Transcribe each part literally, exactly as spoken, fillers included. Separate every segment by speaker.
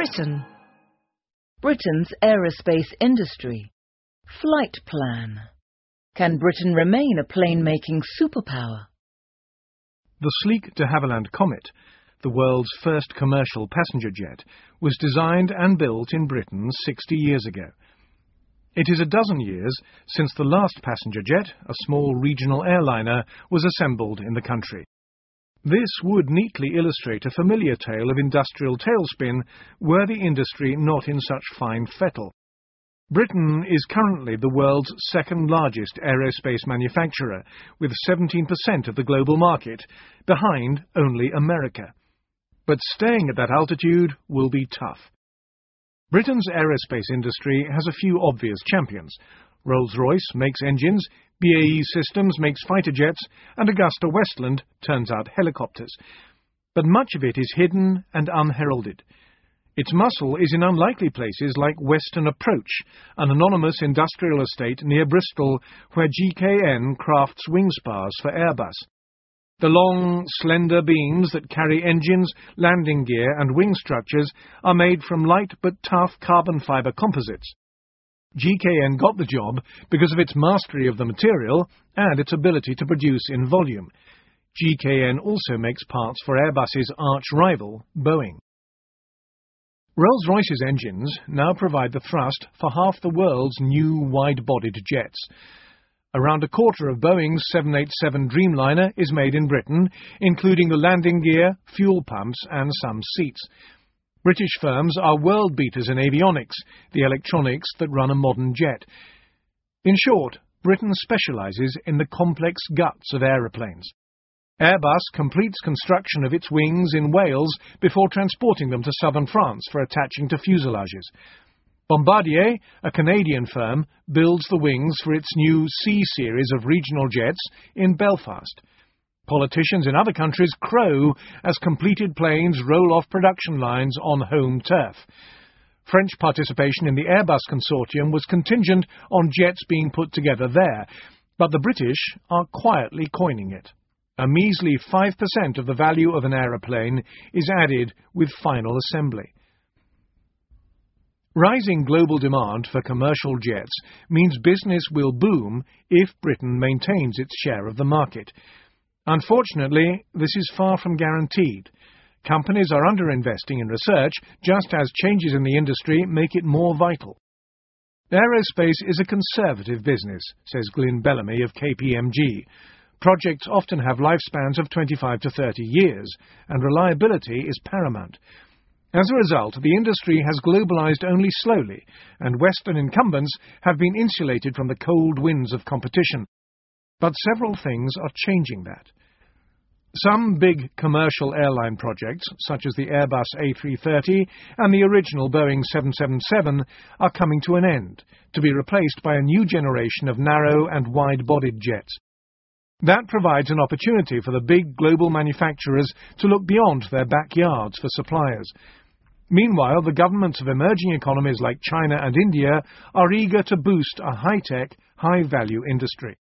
Speaker 1: Britain. Britain's aerospace industry. Flight plan. Can Britain remain a plane-making superpower?
Speaker 2: The sleek de Havilland Comet, the world's first commercial passenger jet, was designed and built in Britain sixty years ago. It is a dozen years since the last passenger jet, a small regional airliner, was assembled in the country. This would neatly illustrate a familiar tale of industrial tailspin were the industry not in such fine fettle. Britain is currently the world's second-largest aerospace manufacturer, with seventeen percent of the global market, behind only America. But staying at that altitude will be tough. Britain's aerospace industry has a few obvious champions. Rolls-Royce makes engines, B A E Systems makes fighter jets, and AgustaWestland turns out helicopters. But much of it is hidden and unheralded. Its muscle is in unlikely places like Western Approach, an anonymous industrial estate near Bristol where G K N crafts wing spars for Airbus. The long, slender beams that carry engines, landing gear and wing structures are made from light but tough carbon fibre composites. G K N got the job because of its mastery of the material and its ability to produce in volume. G K N also makes parts for Airbus's arch-rival, Boeing. Rolls-Royce's engines now provide the thrust for half the world's new wide-bodied jets. Around a quarter of Boeing's seven eighty-seven Dreamliner is made in Britain, including the landing gear, fuel pumps and some seats. British firms are world beaters in avionics, the electronics that run a modern jet. In short, Britain specialises in the complex guts of aeroplanes. Airbus completes construction of its wings in Wales before transporting them to southern France for attaching to fuselages. Bombardier, a Canadian firm, builds the wings for its new C-series of regional jets in Belfast. Politicians in other countries crow as completed planes roll off production lines on home turf. French participation in the Airbus consortium was contingent on jets being put together there, but the British are quietly coining it. A measly five percent of the value of an aeroplane is added with final assembly. Rising global demand for commercial jets means business will boom if Britain maintains its share of the market. Unfortunately, this is far from guaranteed. Companies are underinvesting in research, just as changes in the industry make it more vital. Aerospace is a conservative business, says Glyn Bellamy of K P M G. Projects often have lifespans of twenty-five to thirty years, and reliability is paramount. As a result, the industry has globalized only slowly, and Western incumbents have been insulated from the cold winds of competition. But several things are changing that. Some big commercial airline projects, such as the Airbus A three thirty and the original Boeing seven seventy-seven, are coming to an end, to be replaced by a new generation of narrow and wide-bodied jets. That provides an opportunity for the big global manufacturers to look beyond their backyards for suppliers. Meanwhile, the governments of emerging economies like China and India are eager to boost a high-tech, high-value industry.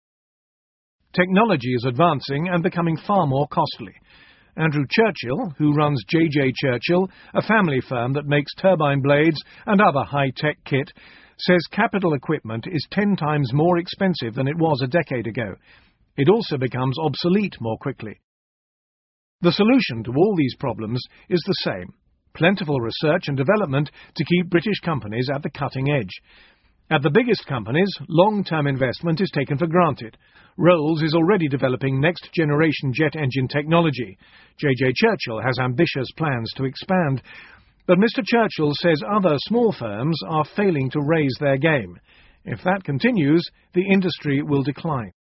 Speaker 2: Technology is advancing and becoming far more costly. Andrew Churchill, who runs J J Churchill, a family firm that makes turbine blades and other high-tech kit, says capital equipment is ten times more expensive than it was a decade ago. It also becomes obsolete more quickly. The solution to all these problems is the same: plentiful research and development to keep British companies at the cutting edge. At the biggest companies, long-term investment is taken for granted. Rolls is already developing next-generation jet engine technology. J J Churchill has ambitious plans to expand. But Mister Churchill says other small firms are failing to raise their game. If that continues, the industry will decline.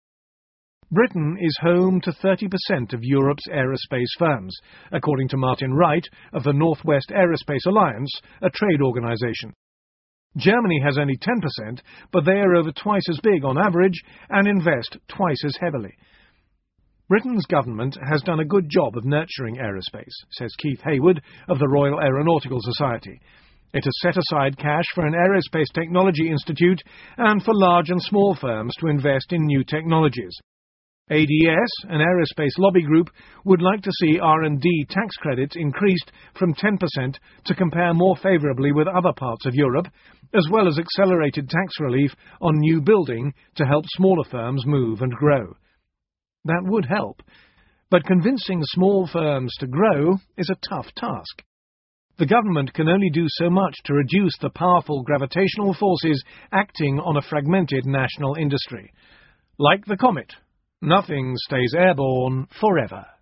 Speaker 2: Britain is home to thirty percent of Europe's aerospace firms, according to Martin Wright of the Northwest Aerospace Alliance, a trade organisation. Germany has only ten percent, but they are over twice as big on average and invest twice as heavily. Britain's government has done a good job of nurturing aerospace, says Keith Hayward of the Royal Aeronautical Society. It has set aside cash for an aerospace technology institute and for large and small firms to invest in new technologies. A D S, an aerospace lobby group, would like to see R and D tax credits increased from ten percent to compare more favourably with other parts of Europe, as well as accelerated tax relief on new building to help smaller firms move and grow. That would help, but convincing small firms to grow is a tough task. The government can only do so much to reduce the powerful gravitational forces acting on a fragmented national industry. Like the comet, nothing stays airborne forever.